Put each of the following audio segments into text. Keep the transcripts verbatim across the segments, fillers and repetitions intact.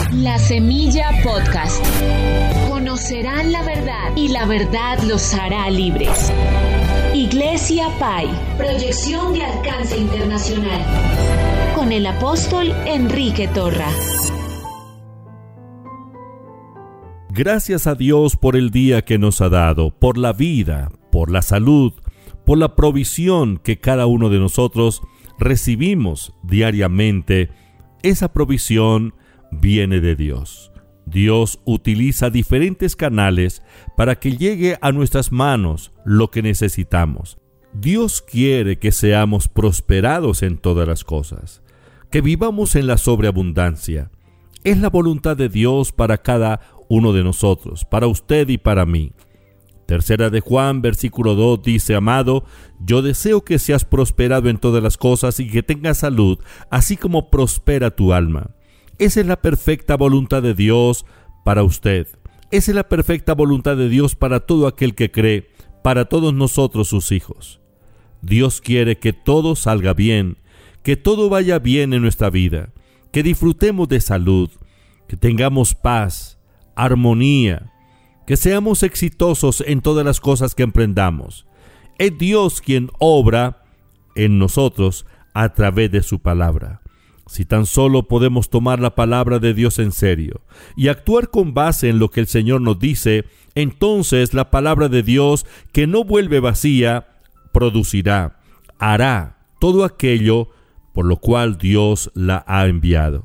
La Semilla Podcast. Conocerán la verdad y la verdad los hará libres. Iglesia Pai. Proyección de alcance internacional. Con el apóstol Enrique Torra. Gracias a Dios por el día que nos ha dado, por la vida, por la salud, por la provisión que cada uno de nosotros recibimos diariamente. Esa provisión viene de Dios. Dios utiliza diferentes canales para que llegue a nuestras manos lo que necesitamos. Dios quiere que seamos prosperados en todas las cosas, que vivamos en la sobreabundancia. Es la voluntad de Dios para cada uno de nosotros, para usted y para mí. Tercera de Juan, versículo dos, dice: Amado, yo deseo que seas prosperado en todas las cosas y que tengas salud, así como prospera tu alma. Esa es la perfecta voluntad de Dios para usted. Esa es la perfecta voluntad de Dios para todo aquel que cree, para todos nosotros sus hijos. Dios quiere que todo salga bien, que todo vaya bien en nuestra vida, que disfrutemos de salud, que tengamos paz, armonía, que seamos exitosos en todas las cosas que emprendamos. Es Dios quien obra en nosotros a través de su palabra. Si tan solo podemos tomar la palabra de Dios en serio y actuar con base en lo que el Señor nos dice, entonces la palabra de Dios, que no vuelve vacía, producirá, hará todo aquello por lo cual Dios la ha enviado.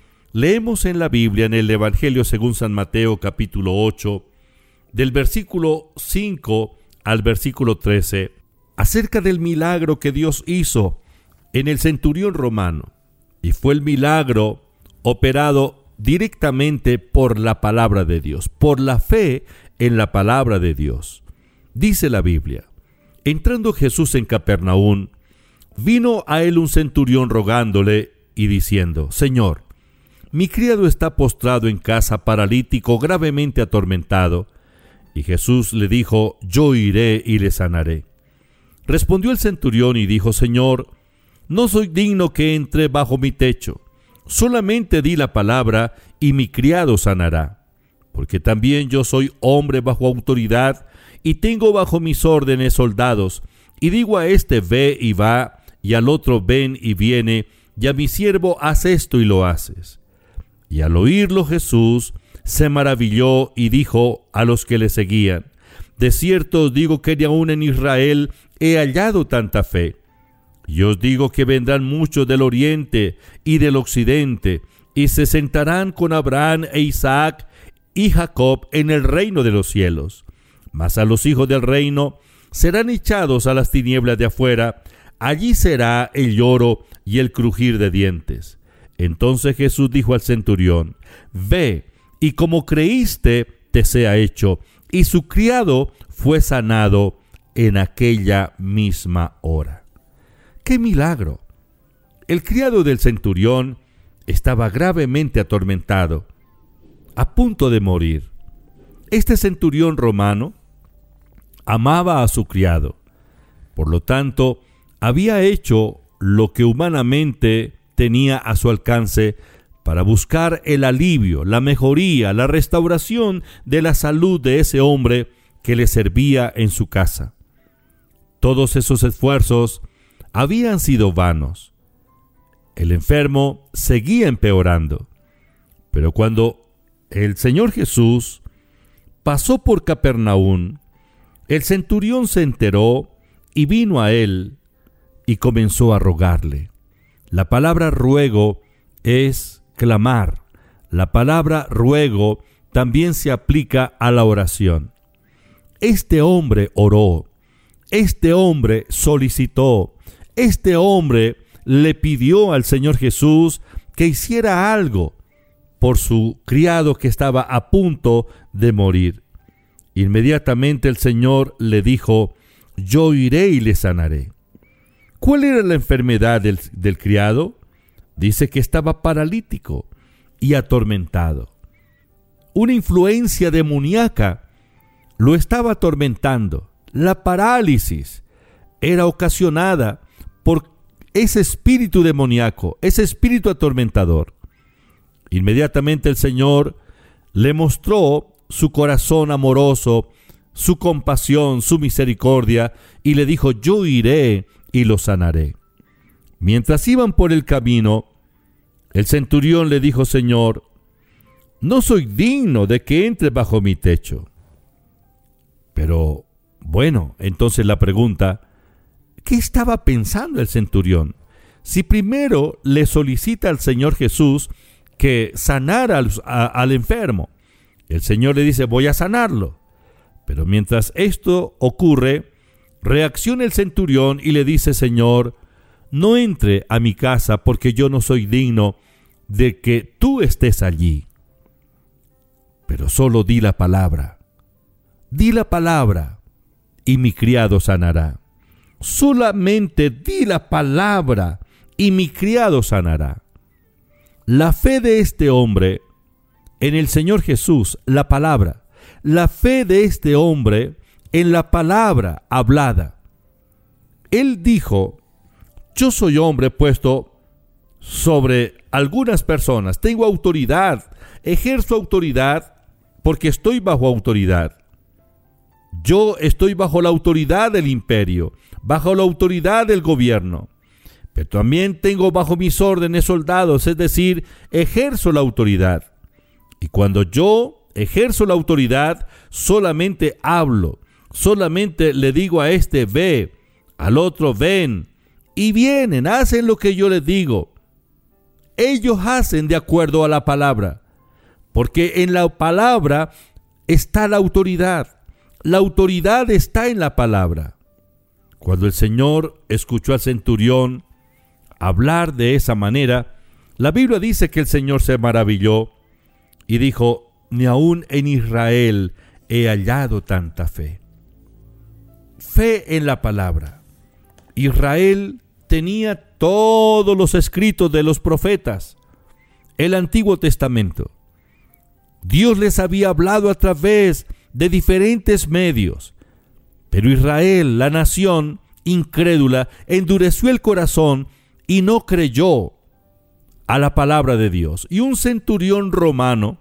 Leemos en la Biblia, en el Evangelio según San Mateo, capítulo ocho, del versículo cinco al versículo trece, acerca del milagro que Dios hizo en el centurión romano. Y fue el milagro operado directamente por la palabra de Dios, por la fe en la palabra de Dios. Dice la Biblia: entrando Jesús en Capernaum, vino a él un centurión rogándole y diciendo: Señor, mi criado está postrado en casa, paralítico, gravemente atormentado. Y Jesús le dijo: yo iré y le sanaré. Respondió el centurión y dijo: Señor, no soy digno que entre bajo mi techo. Solamente di la palabra y mi criado sanará. Porque también yo soy hombre bajo autoridad y tengo bajo mis órdenes soldados. Y digo a este: ve y va, y al otro: ven y viene, y a mi siervo: haz esto y lo haces. Y al oírlo Jesús se maravilló y dijo a los que le seguían: de cierto os digo que ni aun en Israel he hallado tanta fe. Y os digo que vendrán muchos del oriente y del occidente, y se sentarán con Abraham e Isaac y Jacob en el reino de los cielos. Mas a los hijos del reino serán echados a las tinieblas de afuera. Allí será el lloro y el crujir de dientes. Entonces Jesús dijo al centurión: ve, y como creíste, te sea hecho. Y su criado fue sanado en aquella misma hora. ¡Qué milagro! El criado del centurión estaba gravemente atormentado, a punto de morir. Este centurión romano amaba a su criado. Por lo tanto, había hecho lo que humanamente tenía a su alcance para buscar el alivio, la mejoría, la restauración de la salud de ese hombre que le servía en su casa. Todos esos esfuerzos habían sido vanos. El enfermo seguía empeorando. Pero cuando el Señor Jesús pasó por Capernaum, el centurión se enteró y vino a él y comenzó a rogarle. La palabra ruego es clamar. La palabra ruego también se aplica a la oración. Este hombre oró. Este hombre solicitó. Este hombre le pidió al Señor Jesús que hiciera algo por su criado que estaba a punto de morir. Inmediatamente el Señor le dijo: yo iré y le sanaré. ¿Cuál era la enfermedad del, del criado? Dice que estaba paralítico y atormentado. Una influencia demoníaca lo estaba atormentando. La parálisis era ocasionada por ese espíritu demoníaco, ese espíritu atormentador. Inmediatamente el Señor le mostró su corazón amoroso, su compasión, su misericordia, y le dijo: yo iré y lo sanaré. Mientras iban por el camino, el centurión le dijo: Señor, no soy digno de que entre bajo mi techo. Pero, bueno, entonces la pregunta: ¿qué estaba pensando el centurión? Si primero le solicita al Señor Jesús que sanara al, a, al enfermo, el Señor le dice: voy a sanarlo. Pero mientras esto ocurre, reacciona el centurión y le dice: Señor, no entre a mi casa porque yo no soy digno de que tú estés allí. Pero solo di la palabra. Di la palabra y mi criado sanará. Solamente di la palabra y mi criado sanará. La fe de este hombre en el Señor Jesús, la palabra. La fe de este hombre en la palabra hablada. Él dijo: yo soy hombre puesto sobre algunas personas. Tengo autoridad. Ejerzo autoridad porque estoy bajo autoridad. Yo estoy bajo la autoridad del imperio, bajo la autoridad del gobierno. Pero también tengo bajo mis órdenes soldados, es decir, ejerzo la autoridad. Y cuando yo ejerzo la autoridad, solamente hablo, solamente le digo a este: ve, al otro: ven, y vienen, hacen lo que yo les digo. Ellos hacen de acuerdo a la palabra, porque en la palabra está la autoridad. La autoridad está en la palabra. Cuando el Señor escuchó al centurión hablar de esa manera, la Biblia dice que el Señor se maravilló y dijo: ni aún en Israel he hallado tanta fe. Fe en la palabra. Israel tenía todos los escritos de los profetas, el Antiguo Testamento. Dios les había hablado a través de diferentes medios, pero Israel, la nación incrédula, endureció el corazón y no creyó a la palabra de Dios. Y un centurión romano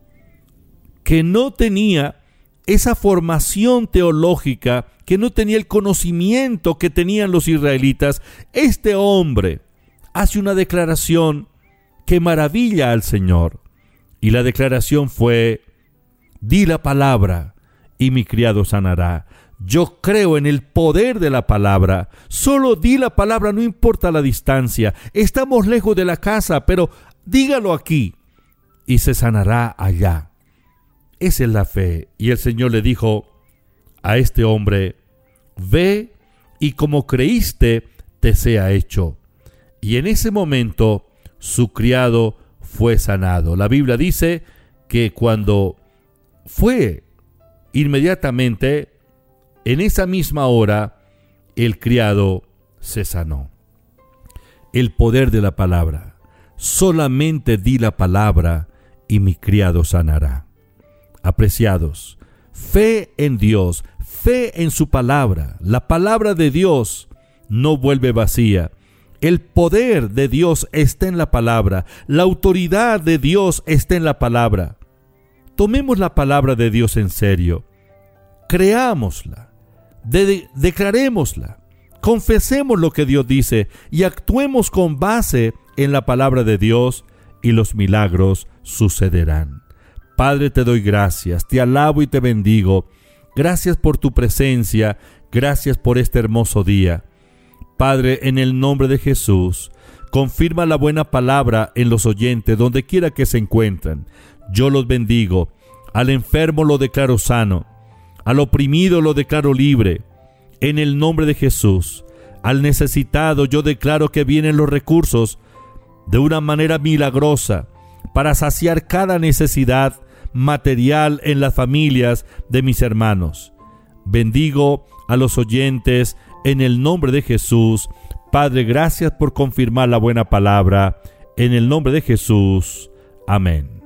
que no tenía esa formación teológica, que no tenía el conocimiento que tenían los israelitas, este hombre hace una declaración que maravilla al Señor. Y la declaración fue: di la palabra y mi criado sanará. Yo creo en el poder de la palabra. Solo di la palabra, no importa la distancia. Estamos lejos de la casa, pero dígalo aquí y se sanará allá. Esa es la fe. Y el Señor le dijo a este hombre: ve y como creíste te sea hecho. Y en ese momento su criado fue sanado. La Biblia dice que cuando fue, inmediatamente, en esa misma hora, el criado se sanó. El poder de la palabra. Solamente di la palabra y mi criado sanará. Apreciados, fe en Dios, fe en su palabra. La palabra de Dios no vuelve vacía. El poder de Dios está en la palabra. La autoridad de Dios está en la palabra. Tomemos la palabra de Dios en serio. Creámosla. De- declarémosla. Confesemos lo que Dios dice y actuemos con base en la palabra de Dios y los milagros sucederán. Padre, te doy gracias, te alabo y te bendigo. Gracias por tu presencia, gracias por este hermoso día. Padre, en el nombre de Jesús, confirma la buena palabra en los oyentes, donde quiera que se encuentren. Yo los bendigo. Al enfermo lo declaro sano, al oprimido lo declaro libre. En el nombre de Jesús, al necesitado yo declaro que vienen los recursos de una manera milagrosa para saciar cada necesidad material en las familias de mis hermanos. Bendigo a los oyentes en el nombre de Jesús. Padre, gracias por confirmar la buena palabra. En el nombre de Jesús. Amén.